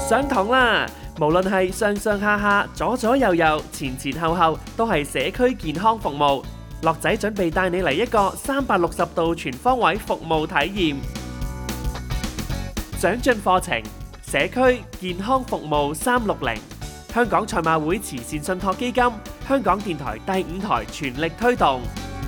上堂啦！無論係上上下下、左左右右、前前後後，都係社區健康服務。樂仔準備帶你嚟一個360度全方位服務體驗。長進課程，社區健康服務360，香港賽馬會慈善信託基金，香港電台第5台全力推動。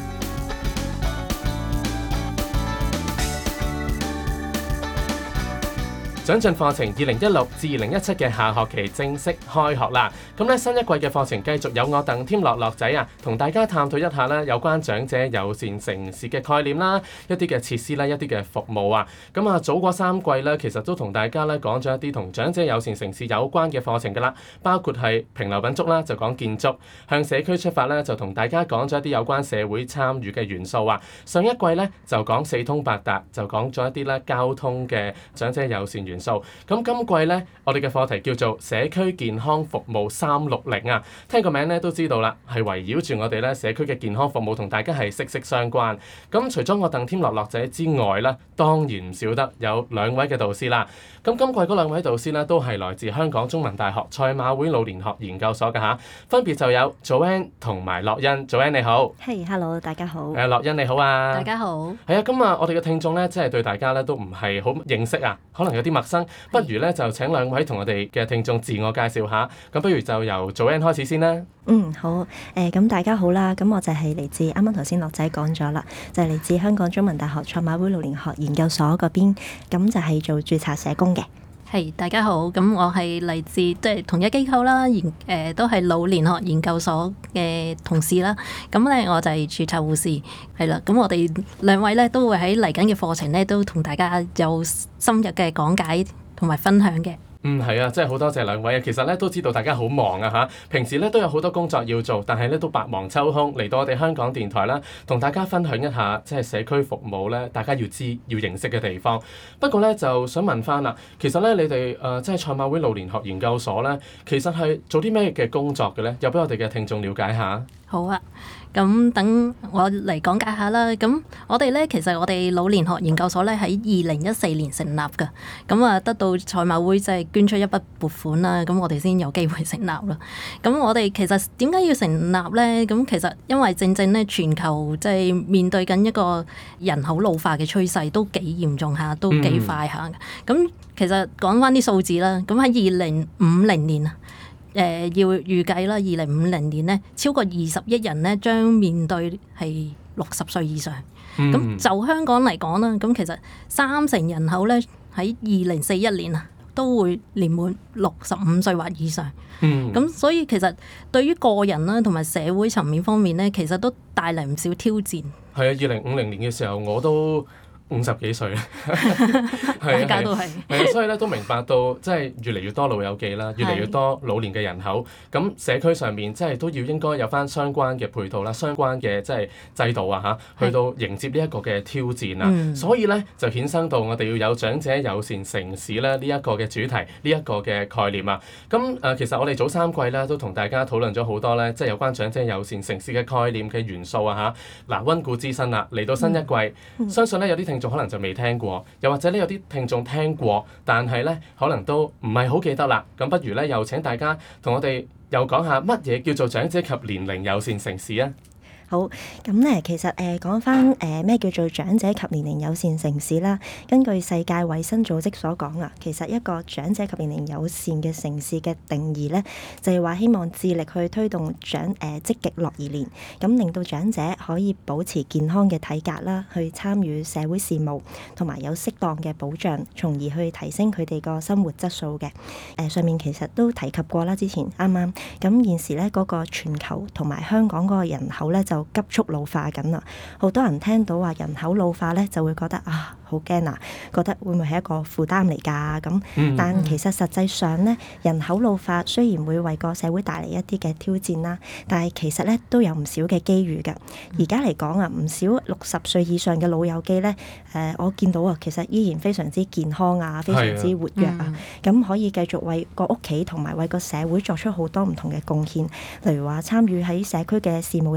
長進課程2016至2017嘅下學期正式開學啦！咁咧新一季嘅課程繼續有我鄧添樂仔啊，同大家探討一下咧有關長者友善城市嘅概念啦，一啲嘅設施啦，一啲嘅服務啊。咁啊早過3季咧，其實都同大家咧講咗一啲同長者友善城市有關嘅課程噶啦，包括係平流品足啦，就講建築；向社區出發咧，就同大家講咗一啲有關社會參與嘅元素啊。上一季咧就講四通八達，就講咗一啲咧交通嘅長者友善元素。咁今季呢，我哋嘅課題叫做社區健康服務360啊，聽個名咧都知道啦，係圍繞住我哋咧社區嘅健康服務同大家係息息相關。咁除咗我鄧添樂仔之外咧，當然唔少得有2位嘅導師啦。咁今季嗰2位導師咧都係來自香港中文大學賽馬會老年學研究所嘅嚇，分別就有 Joanne 同埋樂欣。Joanne 你好。 Hello 大家好。 樂欣你好啊。 大家好。 係啊，今日我哋嘅聽眾咧，即係對大家咧都唔係好認識啊，可能有啲陌生。不如咧就請2位同我哋嘅聽眾自我介紹下，咁不如就由 Joanne 開始先啦。 好，咁大家好啦，咁我就係嚟自啱啱頭先樂仔講咗啦，就係嚟自香港中文大學賽馬會老年學研究所嗰邊，咁就係做註冊社工嘅。 係，大家好，咁我係嚟自即係同一機構啦，都係老年學研究所嘅同事啦。咁咧我就係註冊護士，係啦。咁我哋2位咧都會喺嚟緊嘅課程咧，都同大家有深入嘅講解同埋分享嘅。 係啊，真係好多謝2位啊！其實咧都知道大家好忙啊嚇，平時咧都有好多工作要做，但係咧都百忙抽空嚟到我哋香港電台啦，同大家分享一下即係社區服務咧，大家要知要認識嘅地方。不過咧就想問翻啦，其實咧你哋即係賽馬會老年學研究所咧，其實係做啲咩嘅工作嘅咧？又俾我哋嘅聽眾了解下。 好啊，咁等我嚟講解下啦。咁我哋咧，其實我哋老年學研究所咧喺2014年成立㗎。咁啊，得到賽馬會即係捐出一筆撥款啦，咁我哋先有機會成立啦。咁我哋其實點解要成立咧？咁其實因為正正咧，全球即係面對緊一個人口老化嘅趨勢，都幾嚴重下，都幾快下嘅。咁其實講翻啲數字啦，咁喺2050年啊。要預計啦，2050年咧，超過20億人咧將面對係60歲以上。咁就香港嚟講啦，咁其實30%人口咧喺2041年啊都會年滿65歲或以上。咁所以其實對於個人啦同埋社會層面方面咧，其實都帶嚟唔少挑戰。 係啊，2050年嘅時候我都50幾歲啦， 大家都係， 所以咧都明白到即係越嚟越多老友記啦，越嚟越多老年嘅人口，咁社區上面即係都要應該有翻相關嘅配套啦，相關嘅即係制度啊嚇，去到迎接呢一個嘅挑戰啊，所以咧就衍生到我哋要有長者友善城市咧呢一個嘅主題，呢一個嘅概念啊。咁其實我哋早3季咧都同大家討論咗好多咧，即係有關長者友善城市嘅概念嘅元素啊嚇。嗱，溫故知新啦，嚟到新一季，相信咧有啲聽眾可能就未聽過，又或者咧有啲聽眾聽過，但係咧可能都唔係好記得啦。咁不如咧又請大家同我哋又講下乜嘢叫做長者及年齡友善城市啊？ 好，咁咧其實講翻咩叫做長者及年齡友善城市啦。根據世界衛生組織所講啊，其實一個長者及年齡友善嘅城市嘅定義咧，就係話希望致力去推動積極樂頤年，咁令到長者可以保持健康嘅體格啦，去參與社會事務，同埋有適當嘅保障，從而去提升佢哋個生活質素嘅。上面其實都提及過啦，之前啱啱咁現時咧嗰個全球同埋香港嗰個人口咧就急速老化緊啦，好多人聽到話人口老化咧，就會覺得好驚啊，覺得會唔會係一個負擔嚟㗎咁？但其實實際上咧，人口老化雖然會為個社會帶嚟一啲嘅挑戰啦，但係其實咧都有唔少嘅機遇㗎。而家嚟講啊，唔少60歲以上嘅老友記咧，我見到啊，其實依然非常之健康啊，非常之活躍啊，咁可以繼續為個屋企同埋為個社會作出好多唔同嘅貢獻，例如話參與喺社區嘅事務入邊啦，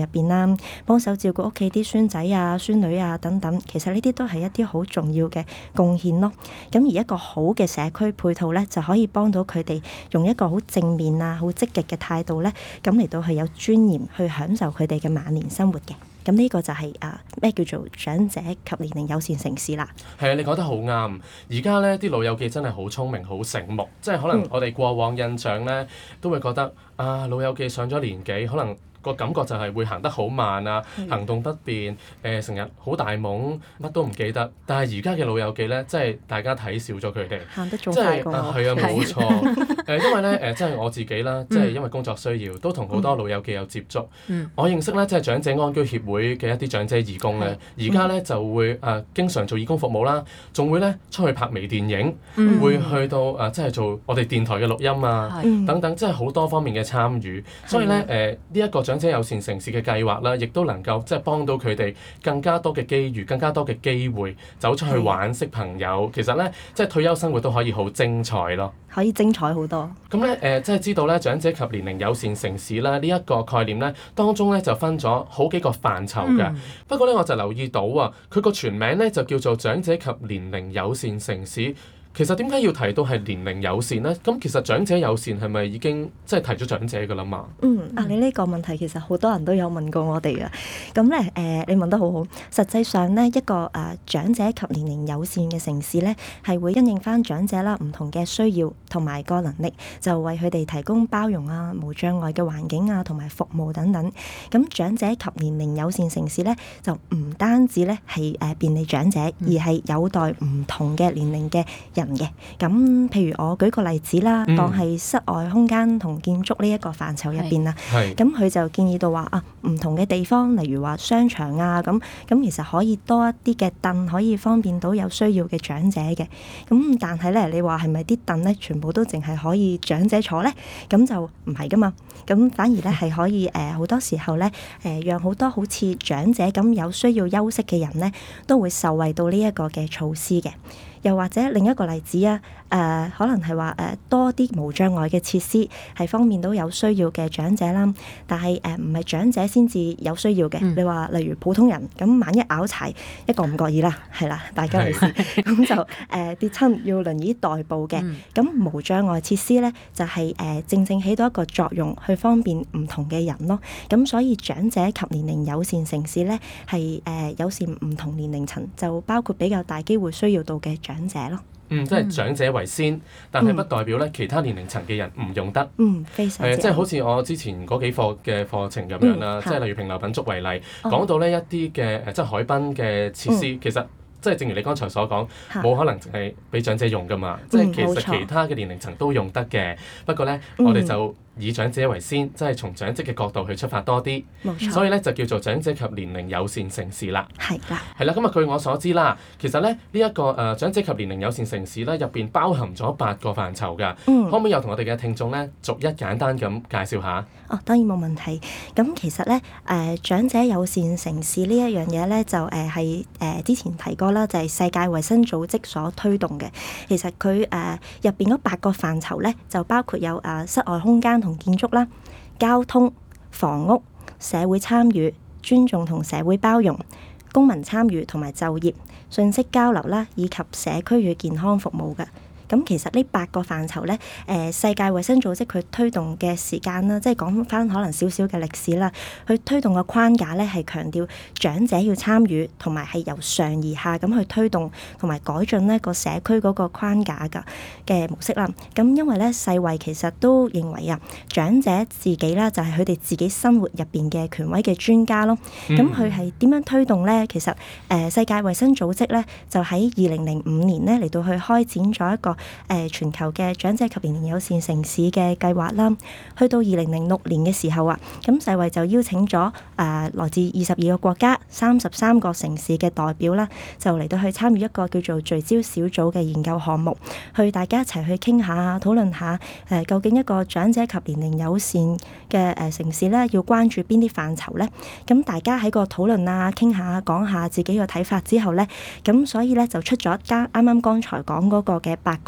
啦，幫手照顧屋企啲孫仔啊、孫女啊等等。其實呢啲都係一啲好重要嘅貢獻咯。咁而一個好嘅社區配套咧，就可以幫到佢哋用一個好正面啊、好積極嘅態度咧，咁嚟到係有尊嚴去享受佢哋嘅晚年生活嘅。咁呢個就係咩叫做長者及年齡友善城市啦。 係啊，你講得好啱。而家咧啲老友記真係好聰明、好醒目，即係可能我哋過往印象咧都會覺得老友記上咗年紀，可能個感覺就係會行得好慢啊，行動不便，成日好大懵，乜都唔記得。但係而家嘅老友記咧，即係大家睇少咗佢哋， 行得仲快過我。 係啊，冇錯。因為咧即係我自己啦，即係因為工作需要，都同好多老友記有接觸。我認識咧，即係長者安居協會嘅一啲長者義工咧，而家咧就會經常做義工服務啦，仲會咧出去拍微電影，會去到即係做我哋電台嘅錄音啊，等等，即係好多方面嘅參與。所以咧呢一個長者友善城市嘅計劃啦，亦都能夠即係幫到佢哋更加多嘅機遇、更加多嘅機會，走出去玩、識朋友。其實咧，即係退休生活都可以好精彩咯。 可以精彩好多。 咁咧即係知道咧長者及年齡友善城市啦呢一個概念咧，當中咧就分咗好幾個範疇嘅。不過咧我就留意到佢個全名咧就叫做長者及年齡友善城市。其實點解要提到係年齡友善呢？咁其實長者友善係咪已經即係提咗長者㗎啦嘛？ 你呢個問題其實好多人都有問過我哋㗎。咁咧你問得好好。實際上呢，一個長者及年齡友善嘅城市咧，係會因應翻長者啦唔同嘅需要同埋個能力，就為佢哋提供包容啊、無障礙嘅環境啊同埋服務等等。咁長者及年齡友善城市咧，就唔單止咧係便利長者，而係有待唔同嘅年齡嘅人嘅。咁譬如我舉個例子啦，當係室外空間同建築呢一個範疇入邊啦，咁佢就建議到話唔同嘅地方，例如話商場啊，咁其實可以多一啲嘅凳，可以方便到有需要嘅長者嘅。咁但係咧，你話係咪啲凳咧全部都淨係可以長者坐咧？咁就唔係噶嘛。咁反而咧係可以好多時候咧讓好多好似長者咁有需要休息嘅人咧，都會受惠到呢一個嘅措施嘅。又或者另一個例子可能係話多啲無障礙嘅設施，係方便到有需要嘅長者啦。但係唔係長者先至有需要嘅。你話例如普通人咁，萬一拗柴一個唔覺意啦，係啦，大家嚟試咁就跌親要輪椅代步嘅。咁無障礙設施咧就係正正起到一個作用，去方便唔同嘅人咯。咁所以長者及年齡友善城市咧係友善唔同年齡層，就包括比較大機會需要到嘅長者咯。 即係長者為先，但係不代表咧其他年齡層嘅人唔用得。 非常即係好似我之前嗰幾課嘅課程咁樣啦，即係例如平流品足為例，講到呢一啲嘅即係海濱嘅設施，其實即係正如你剛才所講，冇可能淨係俾長者用噶嘛，即係其實其他嘅年齡層都用得嘅。不過咧，我哋就以長者為先，即係從長者嘅角度去出發多啲，所以咧就叫做長者及年齡友善城市啦。係啦，咁據我所知啦，其實咧呢一個長者及年齡友善城市咧入邊包含咗8個範疇㗎。可唔可以又同我哋嘅聽眾咧逐一簡單咁介紹下？ 當然冇問題。咁其實咧長者友善城市呢一樣嘢咧就係之前提過啦，就係世界衛生組織所推動嘅。其實佢入邊嗰8個範疇咧就包括有室外空間同建築啦、交通、房屋、社會參與、尊重同社會包容、公民參與同埋就業、信息交流啦，以及社區與健康服務嘅。咁其實呢8個範疇咧，世界衛生組織佢推動嘅時間啦，即係講翻可能少少嘅歷史啦。佢推動嘅框架咧係強調長者要參與，同埋係由上而下咁去推動同埋改進呢個社區嗰個框架嘅模式啦。咁因為咧世衛其實都認為長者自己啦就係佢哋自己生活入邊嘅權威嘅專家咯。咁佢係點樣推動咧？其實世界衛生組織咧就喺2005年咧嚟到去開展咗一個全球嘅長者及年齡友善城市嘅計劃啦。去到2006年嘅時候咁世衛就邀請咗來自22個國家、33個城市嘅代表啦，就嚟到去參與一個叫做聚焦小組嘅研究項目，去大家一齊去傾下、討論下究竟一個長者及年齡友善嘅城市咧，要關注邊啲範疇咧？咁大家喺個討論傾下、講下自己嘅睇法之後咧，咁所以咧就出咗啱啱剛才講嗰個嘅8個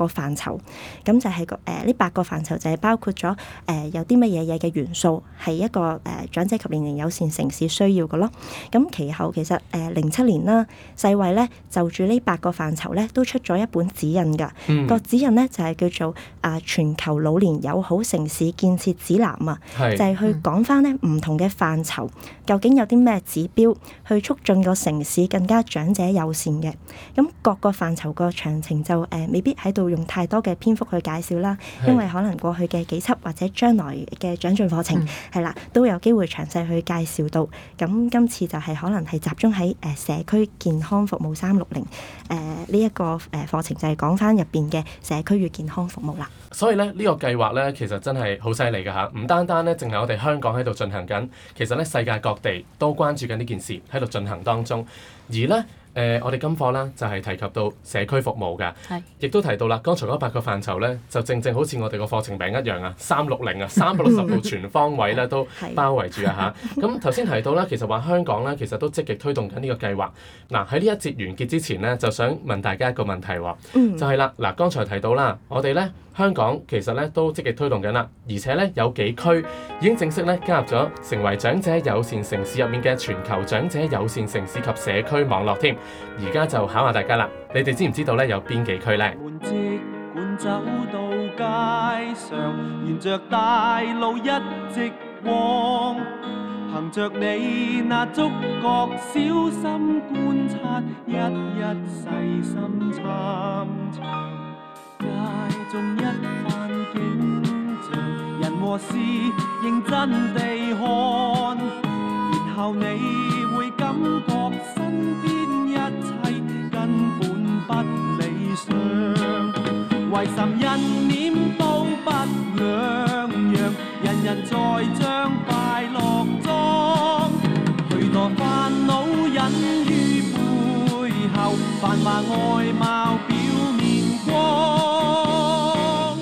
個範疇，咁就係呢8個範疇就係包括咗有啲乜嘢嘅元素係一個長者及年齡友善城市需要嘅咯。咁其後其實07年啦，世衛咧就住呢8個範疇咧都出咗一本指引㗎。個指引咧就係叫做全球老年友好城市建設指南啊，就係去講翻咧唔同嘅範疇究竟有啲咩指標去促進個城市更加長者友善嘅。咁各個範疇個詳情就未必喺度用太多嘅篇幅去介紹啦，因為可能過去嘅幾輯或者將來嘅長進課程係啦都有機會詳細去介紹到。咁今次就係可能係集中喺社區健康服務360呢一個課程，就係講翻入邊嘅社區與健康服務啦。 所以咧呢個計劃咧其實真係好犀利㗎嚇，唔單單咧淨係我哋香港喺度進行緊，其實咧世界各地都關注緊呢件事喺度進行當中，而咧我哋今課啦就係提及到社區服務㗎，亦都提到啦，剛才嗰8個範疇咧就正正好似我哋個課程名一樣啊，360啊，360度全方位咧都包圍住啊嚇。咁頭先提到啦，其實話香港咧其實都積極推動緊呢個計劃。嗱喺呢一節完結之前咧，就想問大家一個問題喎，就係啦，嗱剛才提到啦，我哋咧香港其實咧都積極推動緊啦，而且咧有幾區已經正式咧加入咗成為長者友善城市入面嘅全球長者友善城市及社區網絡添。而家就考下大家啦，你哋知唔知道咧有邊幾區咧？ 即管走到街上，沿着大路一直往，憑着你那觸覺，小心觀察，一一細心參詳。街中一番景象，人和事認真地看，然後你會感覺身邊一切根本不理想，為甚人臉都不兩樣，人人在將快樂裝，許多煩惱隱於背後，繁華外貌表面光，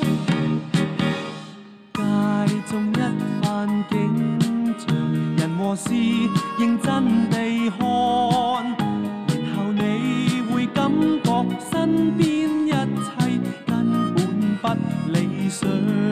街中一番景象，人和事認真地看，然後你會感覺身邊一切根本不理想。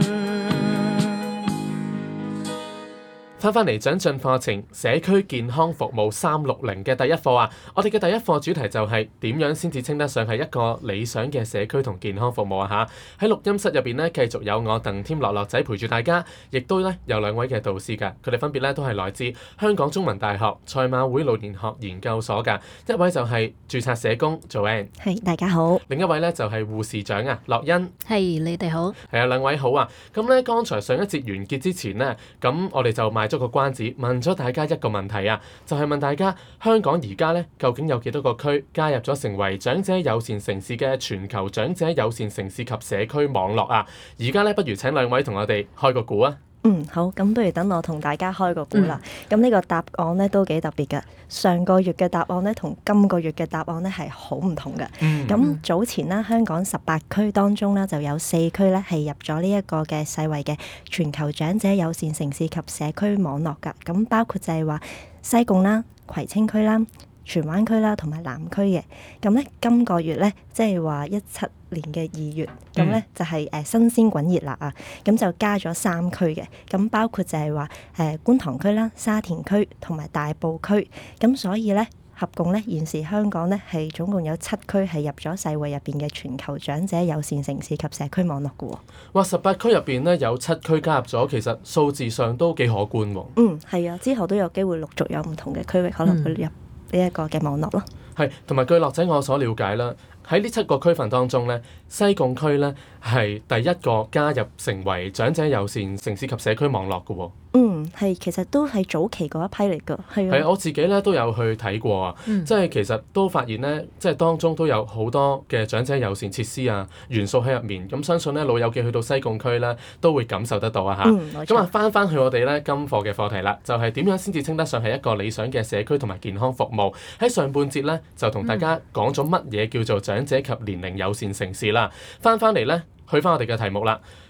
翻嚟長進課程社區健康服務360嘅第一課啊！我哋嘅第一課主題就係點樣先至稱得上係一個理想嘅社區同健康服務啊嚇！喺錄音室入邊咧，繼續有我鄧添樂樂仔陪住大家，亦都咧有2位嘅導師㗎，佢哋分別咧都係來自香港中文大學賽馬會老年學研究所㗎，一位就係註冊社工 Joanne， 係大家好； 另一位咧就係護士長啊樂欣， 係你哋好。 係啊，2位好啊！咁咧剛才上一節完結之前呢，咁我哋就賣咗個關子，問咗大家一個問題啊，就係問大家香港而家咧究竟有幾多個區加入咗成為長者友善城市嘅全球長者友善城市及社區網絡啊？而家咧不如請2位同我哋開個估啊！ 好，咁不如等我同大家開個估啦。咁呢個答案咧都幾特別嘅。上個月嘅答案咧同今個月嘅答案咧係好唔同嘅。咁早前啦，香港18區當中咧就有4區咧係入咗呢一個嘅世衛嘅全球長者友善城市及社區網絡㗎。咁包括就係話西貢啦、葵青區啦、荃灣區啦同埋南區嘅。咁咧今個月咧即係話17年嘅2月，咁咧就係新鮮滾熱辣啊！咁就加咗3區嘅，咁包括就係話觀塘區啦、沙田區同埋大埔區，咁所以咧合共咧現時香港咧係總共有7區係入咗世衛入邊嘅全球長者友善城市及社區網絡嘅喎。 哇！18區入邊咧有7區加入咗，其實數字上都幾可觀喎。 係啊，之後都有機會陸續有唔同嘅區域可能會入呢一個嘅網絡咯。 係，同埋據樂仔我所了解啦，喺呢7個區份當中咧，西貢區咧係第一個加入成為長者友善城市及社區網絡嘅喎。 係，其實都係早期嗰一批嚟㗎。係我自己咧都有去睇過啊，即係其實都發現咧，即係當中都有好多嘅長者友善設施啊元素喺入面。咁相信咧老友記去到西貢區咧都會感受得到啊嚇。咁翻去我哋咧今課嘅課題啦，就係點樣先至稱得上係一個理想嘅社區同埋健康服務。喺上半節咧就同大家講咗乜嘢叫做長者及年齡友善城市啦。翻嚟咧去翻我哋嘅題目啦。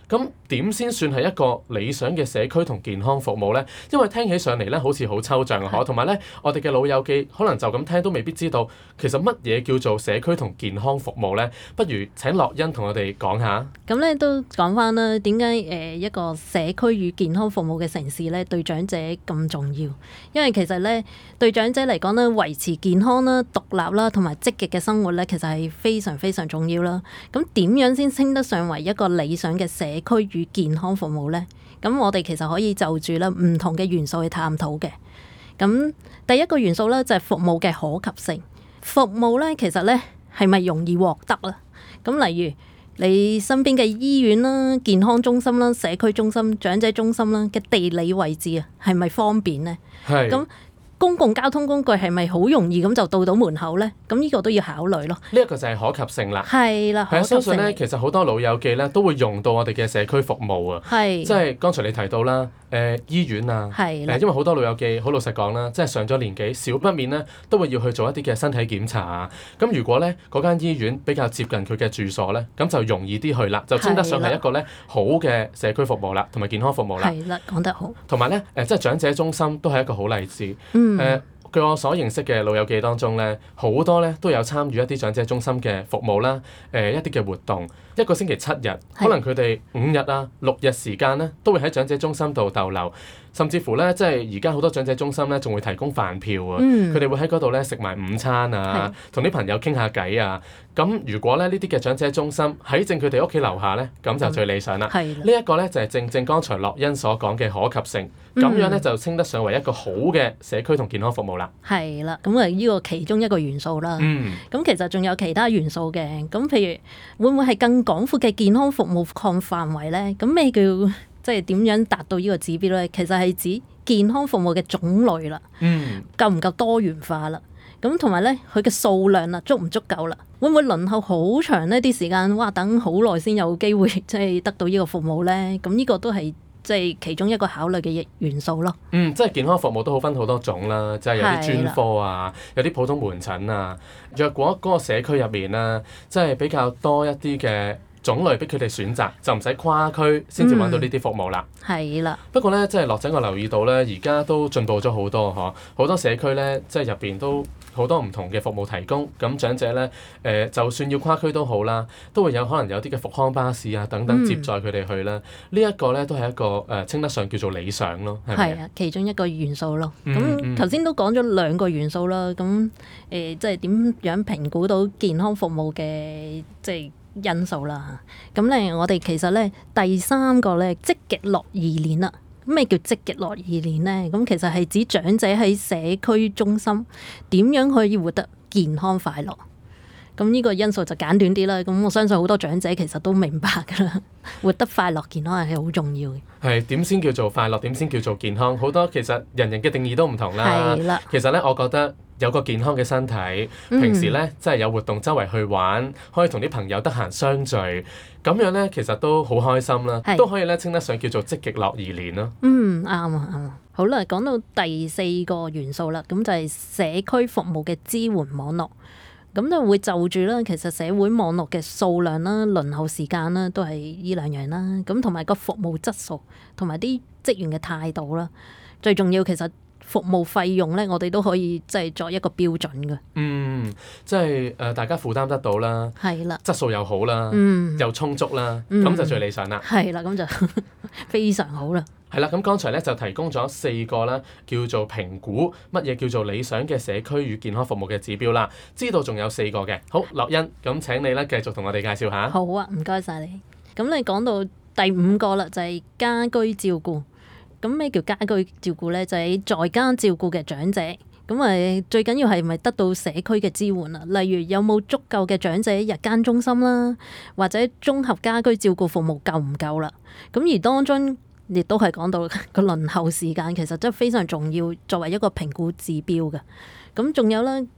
咁點先算係一個理想嘅社區同健康服務呢？因為聽起上嚟咧好似好抽象啊，同埋咧我哋嘅老友記可能就咁聽都未必知道，其實乜嘢叫做社區同健康服務呢？不如請樂欣同我哋講下。 咁咧都講翻啦，點解一個社區與健康服務嘅城市咧對長者咁重要？因為其實咧對長者嚟講咧，維持健康啦、獨立啦同埋積極嘅生活咧，其實係非常非常重要啦。咁點樣先稱得上為一個理想嘅社區與健康服務呢？咁我哋其實可以就住咧唔同嘅元素去探討嘅。咁第一個元素咧就係服務嘅可及性。服務咧其實咧係咪容易獲得啦？咁例如你身邊嘅醫院啦、健康中心啦、社區中心、長者中心啦嘅地理位置啊，係咪方便呢？ 係。 咁公共交通工具係咪好容易咁就到門口呢？咁呢個都要考慮咯。 呢一個就係可及性啦。 係啦， 係啊，相信咧其實好多老友記咧都會用到我哋嘅社區服務啊。 係。 即係剛才你提到啦，醫院啊，因為好多老友記好老實講啦，即係上咗年紀，少不免咧都會要去做一啲嘅身體檢查啊。咁如果咧嗰間醫院比較接近佢嘅住所咧，咁就容易啲去啦，就稱得上係一個咧好嘅社區服務啦，同埋健康服務啦。 係啦，講得好。 同埋咧即係長者中心都係一個好例子。據我所認識嘅老友記當中咧，好多咧都有參與一啲長者中心嘅服務啦，一啲嘅活動，一個星期7日，可能佢哋5日啊、6日時間咧，都會喺長者中心度逗留，甚至乎咧，即係而家好多長者中心咧，仲會提供飯票啊，佢哋會喺嗰度咧食埋午餐啊，同啲朋友傾下偈啊。咁如果咧呢啲嘅長者中心喺正佢哋屋企樓下咧，咁就最理想啦。呢一個咧就係正正剛才樂欣所講嘅可及性，咁樣咧就稱得上為一個好嘅社區同健康服務啦。 係啦，咁呢個其中一個元素啦。咁其實仲有其他元素嘅，咁譬如會唔會係更廣闊嘅健康服務擴範圍咧？咁咩叫即係點樣達到呢個指標咧？其實係指健康服務嘅種類啦，夠唔夠多元化啦？咁同埋咧，佢嘅數量啦，足唔足夠啦？會唔會輪候好長呢啲時間？哇，等好耐先有機會即係得到呢個服務咧？咁呢個都係即係其中一個考慮嘅元素咯。 即係健康服務都好分好多種啦，即係有啲專科啊，有啲普通門診啊。若果嗰個社區入面啦，即係比較多一啲嘅種類俾佢哋選擇，就唔使跨區先至揾到呢啲服務啦。 係啦。 不過咧，即係樂仔我留意到咧，而家都進步咗好多嗬，好多社區咧，即係入邊都好多唔同嘅服務提供。咁長者咧，就算要跨區都好啦，都會有可能有啲嘅復康巴士啊等等接載佢哋去啦。呢一個咧都係一個稱得上叫做理想咯。 係啊，其中一個元素咯。咁頭先都講咗2個元素啦。咁即係點樣評估到健康服務嘅即係因素啦？咁咧，我哋其實咧第3個咧積極樂頤年啦。咩叫積極樂頤年咧？咁其實係指長者喺社區中心點樣可以活得健康快樂。咁呢個因素就簡短啲啦。咁我相信好多長者其實都明白㗎啦，活得快樂健康係好重要嘅。 係點先叫做快樂？點先叫做健康？好多其實人人嘅定義都唔同啦。 係啦。 其實咧，我覺得有個健康嘅身體，平時咧即係有活動周圍去玩，可以同啲朋友得閒相聚，咁樣咧其實都好開心啦，都可以咧稱得上叫做積極樂頤年咯。 啱啊。好啦，講到第4個元素啦，咁就係社區服務嘅支援網絡。咁就會就住啦，其實社會網絡嘅數量啦、輪候時間啦，都係呢2樣啦。咁同埋個服務質素，同埋啲職員嘅態度啦，最重要其實服務費用咧，我哋都可以即係作一個標準嘅。 即係大家負擔得到啦， 係啦， 質素又好啦，又充足啦，咁就最理想啦。 係啦，咁就非常好啦。 係啦，咁剛才咧就提供咗4個啦，叫做評估乜嘢叫做理想嘅社區與健康服務嘅指標啦。知道仲有4個嘅，好，樂欣，咁請你咧繼續同我哋介紹下。 好啊，唔該晒你。咁你講到第5個啦，就係家居照顧。咁咩叫家居照顧咧？就係在家照顧嘅長者。咁最緊要係咪得到社區嘅支援啊？例如有冇足夠嘅長者日間中心啦，或者綜合家居照顧服務夠唔夠啦？咁而當中亦都係講到個輪候時間，其實真係非常重要，作為一個評估指標嘅。咁仲有咧，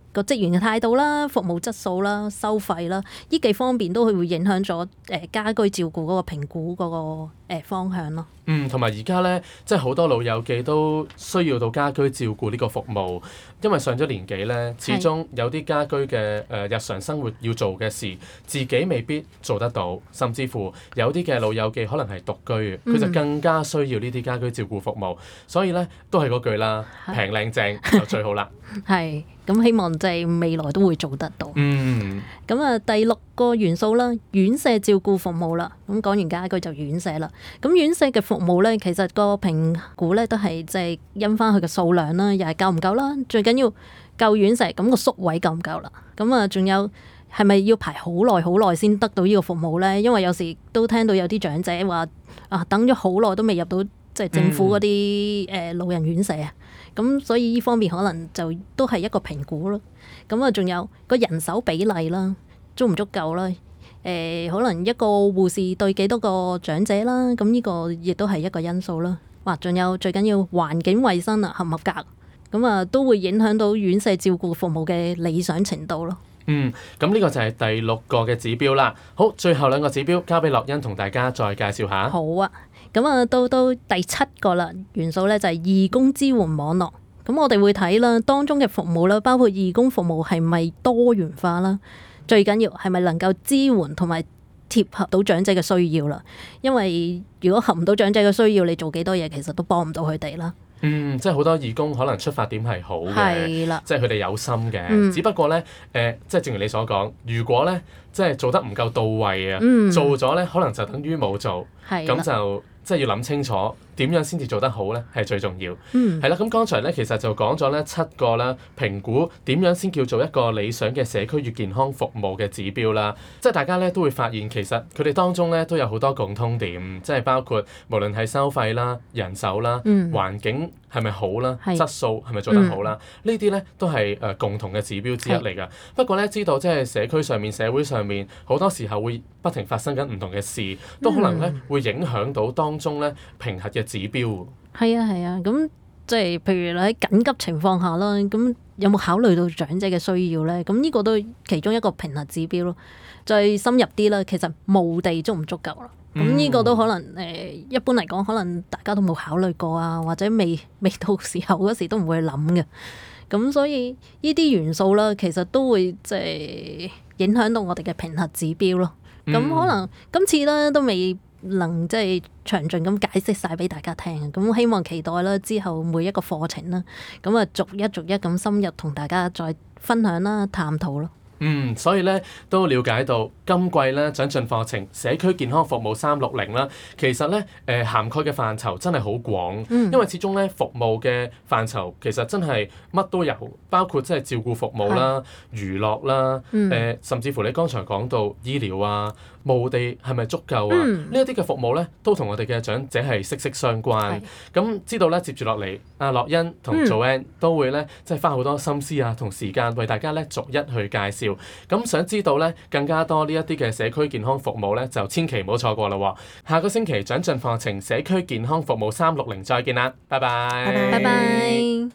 個職員嘅態度啦、服務質素啦、收費啦，呢幾方面都會影響咗家居照顧嗰個評估嗰個方向咯。 同埋而家咧，即係好多老友記都需要到家居照顧呢個服務，因為上咗年紀咧，始終有啲家居嘅日常生活要做嘅事，自己未必做得到，甚至乎有啲嘅老友記可能係獨居嘅，佢就更加需要呢啲家居照顧服務。所以咧，都係嗰句啦，平靚正就最好啦。 係，咁希望即係未來都會做得到。咁啊，第6個元素啦，院舍照顧服務啦。咁講完家居就院舍啦。咁院舍嘅服務咧，其實個評估咧都係即係因翻佢嘅數量啦，又係夠唔夠啦。最緊要夠院舍，咁個宿位夠唔夠啦。咁啊，仲有係咪要排好耐先得到呢個服務咧？因為有時都聽到有啲長者話等咗好耐都未入到即係政府嗰啲老人院舍啊。咁所以呢方面可能就都係一個評估咯。咁啊，仲有個人手比例啦，足唔足夠啦？可能一個護士對幾多個長者啦，咁呢個亦都係一個因素啦。仲有最緊要環境衛生啊，合唔合格？咁啊，都會影響到院舍照顧服務嘅理想程度咯。 咁呢個就係第6個嘅指標啦。好，最後2個指標交俾樂欣同大家再介紹下。 好啊，咁啊到第7個啦，元素咧就係義工支援網絡。咁我哋會睇啦，當中嘅服務啦，包括義工服務係咪多元化啦？最緊要係咪能夠支援同埋貼合到長者嘅需要啦？因為如果合唔到長者嘅需要，你做幾多嘢其實都幫唔到佢哋啦。 即係好多義工可能出發點係好嘅， 係啦， 即係佢哋有心嘅。只不過咧，即係正如你所講，如果咧即係做得唔夠到位啊，做咗咧可能就等於冇做，咁就即係要諗清楚點樣先至做得好咧，係最重要。係啦，咁剛才咧其實就講咗咧7個啦，評估點樣先叫做一個理想嘅社區與健康服務嘅指標啦。即係大家咧都會發現，其實佢哋當中咧都有好多共通點，即係包括無論係收費啦、人手啦、環境係咪好啦、質素係咪做得好啦，呢啲咧都係共同嘅指標之一嚟㗎。不過咧知道即係社區上面、社會上面好多時候會不停發生緊唔同嘅事，都可能咧會影響到當中咧評核嘅指標。 係啊，咁即係譬如喺緊急情況下啦，咁有冇考慮到長者嘅需要咧？咁呢個都係其中一個評核指標咯。再深入啲啦，其實墓地足唔足夠啦？咁呢個都可能一般嚟講，可能大家都冇考慮過啊，或者未到時候嗰時都唔會諗嘅。咁所以呢啲元素啦，其實都會即係影響到我哋嘅評核指標咯。咁可能今次咧都未能即係詳盡咁解釋晒俾大家聽，咁希望期待啦之後每一個課程啦，咁啊逐一咁深入同大家再分享啦、探討咯。 所以咧都了解到今季咧長進課程社區健康服務360啦，其實咧涵蓋嘅範疇真係好廣，因為始終咧服務嘅範疇其實真係乜都有，包括即係照顧服務啦、娛樂啦，甚至乎你剛才講到醫療啊、墓地係咪足夠啊？呢一啲嘅服務咧都同我哋嘅長者係息息相關。咁知道咧接住落嚟，阿樂欣同 Joanne 都會咧即係花好多心思啊同時間為大家咧逐一去介紹。咁想知道咧更加多呢一啲嘅社區健康服務咧，就千祈唔好錯過啦喎！下個星期長進課程社區健康服務360再見啦，拜拜！ 拜拜！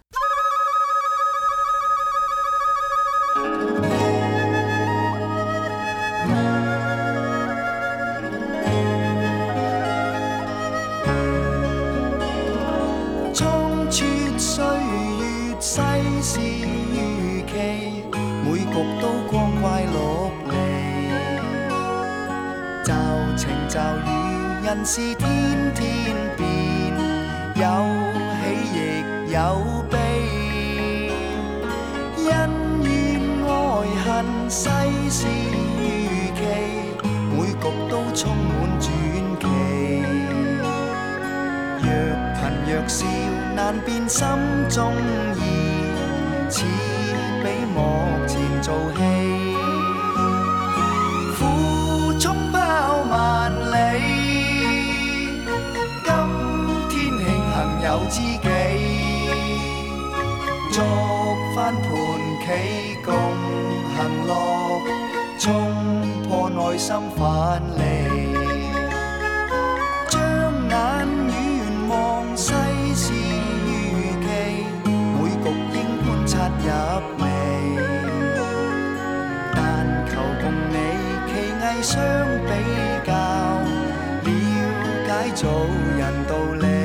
衝出歲月世事如棋，每局都光怪陸離，驟晴驟雨，人事天天變，有喜亦有悲，恩怨愛恨世事如棋，每局都充滿傳奇。若貧若笑，難辨心中意，似比幕前做戲，苦衝拋萬里，今天慶幸有知己，作翻盤棋共行樂，衝破內心藩籬，將眼遠望世事如棋，每局應觀察入微。 藝相比較，了解做人道理。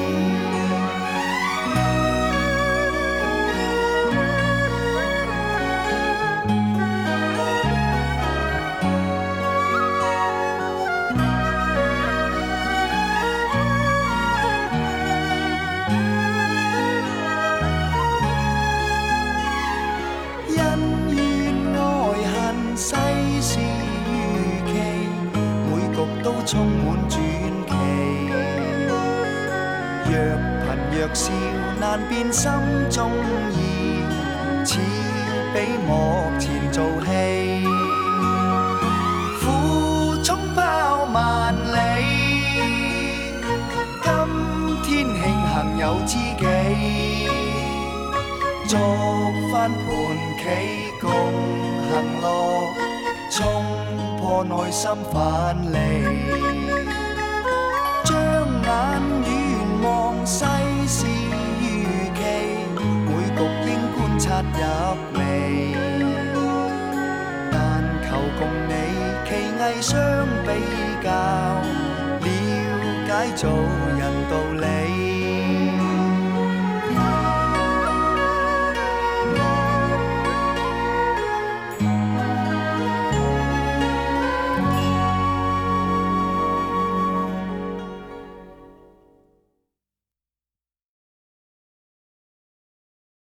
世事如棋，每局都充滿傳奇。若貧若笑，難辨心中意，似比幕前做戲。苦衝拋萬里，今天慶幸有知己，作翻盤棋共行樂，衝破內心藩籬，將眼遠望世事如棋，每局應觀察入微，但求共你棋藝相比較，了解做人道理。